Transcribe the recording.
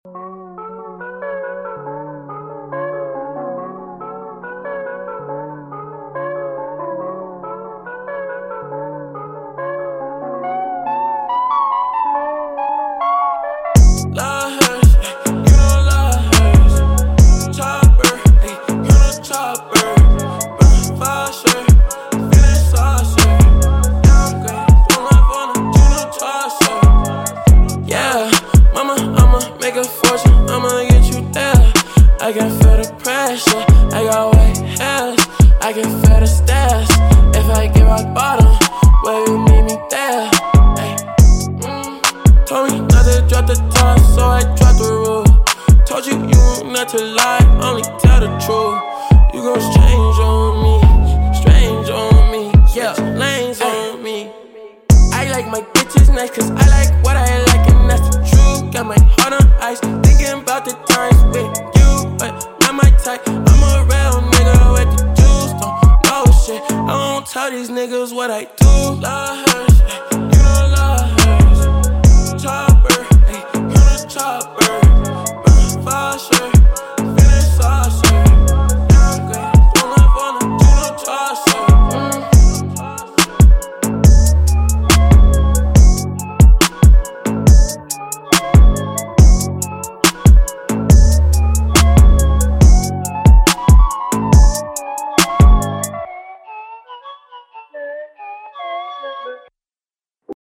I can feel the pressure, I got white hairs, I can feel the stairs. If I get rock bottom, will you meet me there? Ay. Told me not to drop the top, so I dropped the rule. Told you not to lie, only tell the truth. You gon' strange on me, yeah, lanes on me. I like my bitches nice, cause I like what I like, and that's the truth. Got my heart on ice, thinking about the times with you, but not my type. I'm a real nigga with the juice, don't know shit. I don't tell these niggas what I do.